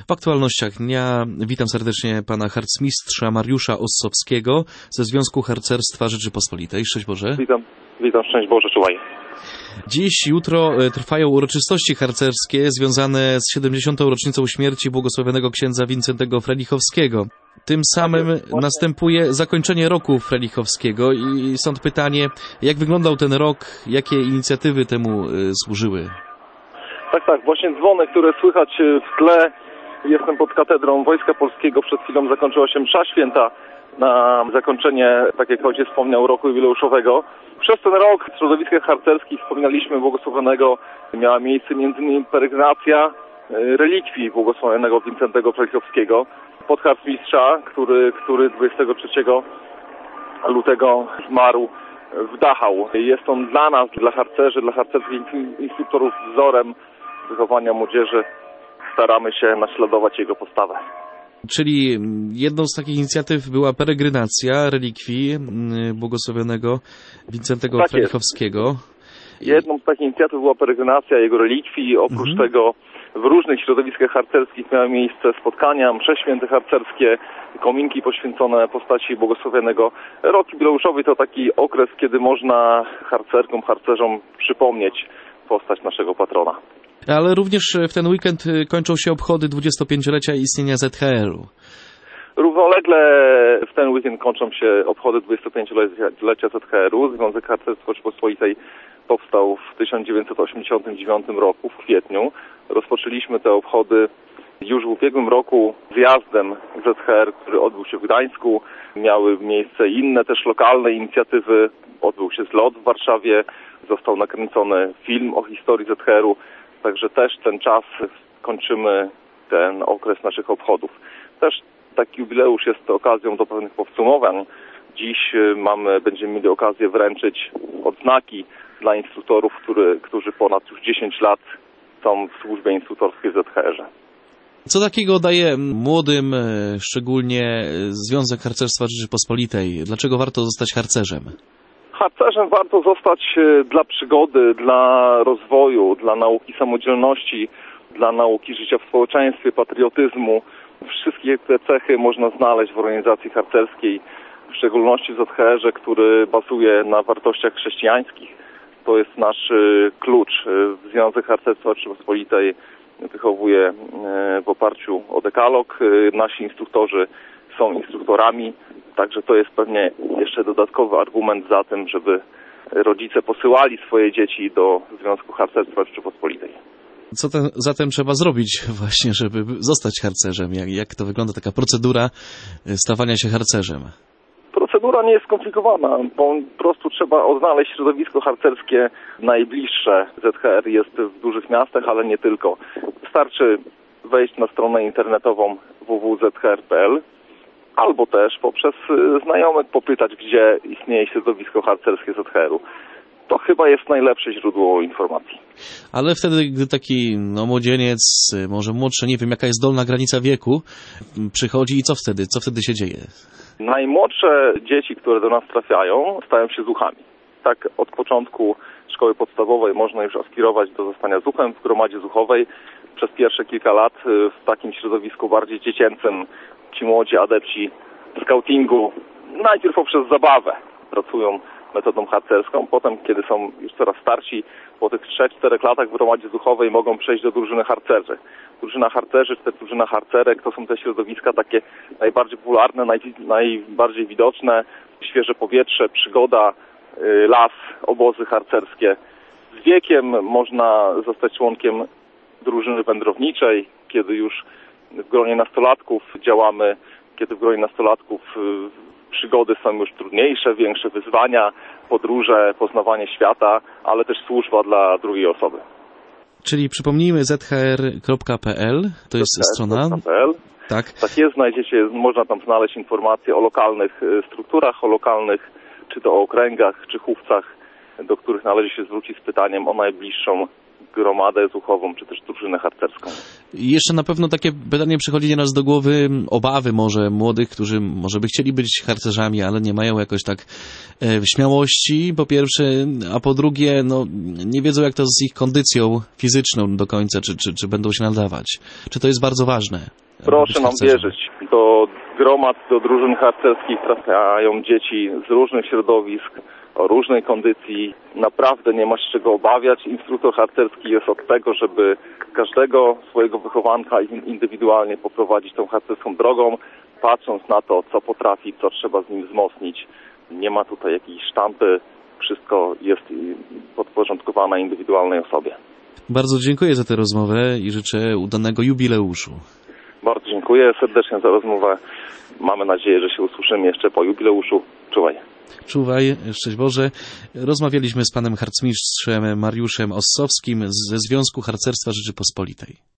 W aktualnościach dnia witam serdecznie pana harcmistrza Mariusza Ossowskiego ze Związku Harcerstwa Rzeczypospolitej. Szczęść Boże. Witam, szczęść Boże, czuwaj. Dziś, jutro trwają uroczystości harcerskie związane z 70. rocznicą śmierci błogosławionego księdza Wincentego Frelichowskiego. Tym samym następuje zakończenie roku Frelichowskiego i stąd pytanie, jak wyglądał ten rok, jakie inicjatywy temu służyły? Tak, właśnie dzwony, które słychać w tle. Jestem pod katedrą Wojska Polskiego. Przed chwilą zakończyła się msza święta na zakończenie, tak jak ojciec wspomniał, roku jubileuszowego. Przez ten rok w środowiskach harcerskich wspominaliśmy błogosławionego. Miała miejsce m.in. peregrinacja relikwii błogosławionego Wincentego Frelichowskiego, podharcmistrza, który 23 lutego zmarł w Dachau. Jest on dla nas, dla harcerzy, dla harcerskich instruktorów wzorem wychowania młodzieży. Staramy się naśladować jego postawę. Czyli jedną z takich inicjatyw była peregrinacja relikwii błogosławionego Wincentego Frelichowskiego. Jedną z takich inicjatyw była peregrinacja jego relikwii. Oprócz tego w różnych środowiskach harcerskich miały miejsce spotkania, msze święte harcerskie, kominki poświęcone postaci błogosławionego. Rok jubileuszowy to taki okres, kiedy można harcerkom, harcerzom przypomnieć postać naszego patrona. Ale również w ten weekend kończą się obchody 25-lecia istnienia ZHR-u. Równolegle w ten weekend kończą się obchody 25-lecia ZHR-u. Związek Harcerstwa Rzeczypospolitej powstał w 1989 roku, w kwietniu. Rozpoczęliśmy te obchody już w ubiegłym roku zjazdem ZHR, który odbył się w Gdańsku. Miały miejsce inne też lokalne inicjatywy. Odbył się zlot w Warszawie, został nakręcony film o historii ZHR-u. Także też ten czas kończymy ten okres naszych obchodów. Też taki jubileusz jest okazją do pewnych podsumowań. Dziś będziemy mieli okazję wręczyć odznaki dla instruktorów, którzy ponad już 10 lat są w służbie instruktorskiej w ZHR-ze. Co takiego daje młodym, szczególnie Związek Harcerstwa Rzeczypospolitej? Dlaczego warto zostać harcerzem? Harcerzem warto zostać dla przygody, dla rozwoju, dla nauki samodzielności, dla nauki życia w społeczeństwie, patriotyzmu. Wszystkie te cechy można znaleźć w organizacji harcerskiej, w szczególności w ZHR-ze, który bazuje na wartościach chrześcijańskich. To jest nasz klucz. Związek Harcerstwa Rzeczypospolitej wychowuje w oparciu o dekalog. Nasi instruktorzy są instruktorami, także to jest pewnie jeszcze dodatkowy argument za tym, żeby rodzice posyłali swoje dzieci do Związku Harcerstwa Rzeczypospolitej. Co zatem trzeba zrobić właśnie, żeby zostać harcerzem? Jak to wygląda taka procedura stawania się harcerzem? Procedura nie jest skomplikowana, bo po prostu trzeba odnaleźć środowisko harcerskie najbliższe. ZHR jest w dużych miastach, ale nie tylko. Wystarczy wejść na stronę internetową www.zhr.pl albo też poprzez znajomych popytać, gdzie istnieje środowisko harcerskie ZHR-u. To chyba jest najlepsze źródło informacji. Ale wtedy, gdy taki młodzieniec, może młodszy, nie wiem jaka jest dolna granica wieku, przychodzi i co wtedy? Co wtedy się dzieje? Najmłodsze dzieci, które do nas trafiają, stają się zuchami. Tak od początku szkoły podstawowej można już aspirować do zostania zuchem w gromadzie zuchowej. Przez pierwsze kilka lat w takim środowisku bardziej dziecięcym ci młodzi adepci skautingu najpierw poprzez zabawę pracują metodą harcerską, potem kiedy są już coraz starsi, po tych 3-4 latach w gromadzie zuchowej mogą przejść do drużyny harcerzy. Drużyna harcerzy czy też drużyna harcerek to są te środowiska takie najbardziej popularne, najbardziej widoczne, świeże powietrze, przygoda, las, obozy harcerskie. Z wiekiem można zostać członkiem drużyny wędrowniczej, kiedy już w gronie nastolatków działamy, kiedy w gronie nastolatków przygody są już trudniejsze, większe wyzwania, podróże, poznawanie świata, ale też służba dla drugiej osoby. Czyli przypomnijmy zhr.pl, to jest strona. Tak jest, można tam znaleźć informacje o lokalnych strukturach, o lokalnych, czy to o okręgach, czy chówcach, do których należy się zwrócić z pytaniem o najbliższą gromadę zuchową, czy też drużynę harcerską. I jeszcze na pewno takie pytanie przychodzi nieraz do głowy, obawy może młodych, którzy może by chcieli być harcerzami, ale nie mają jakoś tak śmiałości, po pierwsze, a po drugie, no nie wiedzą jak to z ich kondycją fizyczną do końca, czy będą się nadawać. Czy to jest bardzo ważne? Proszę nam wierzyć, do gromad, do drużyn harcerskich trafiają dzieci z różnych środowisk, o różnej kondycji. Naprawdę nie ma się czego obawiać. Instruktor harcerski jest od tego, żeby każdego swojego wychowanka indywidualnie poprowadzić tą harcerską drogą, patrząc na to, co potrafi, co trzeba z nim wzmocnić. Nie ma tutaj jakiejś sztampy. Wszystko jest podporządkowane indywidualnej osobie. Bardzo dziękuję za tę rozmowę i życzę udanego jubileuszu. Bardzo dziękuję serdecznie za rozmowę. Mamy nadzieję, że się usłyszymy jeszcze po jubileuszu. Czuwaj. Czuwaj, szczęść Boże. Rozmawialiśmy z panem harcmistrzem Mariuszem Ossowskim ze Związku Harcerstwa Rzeczypospolitej.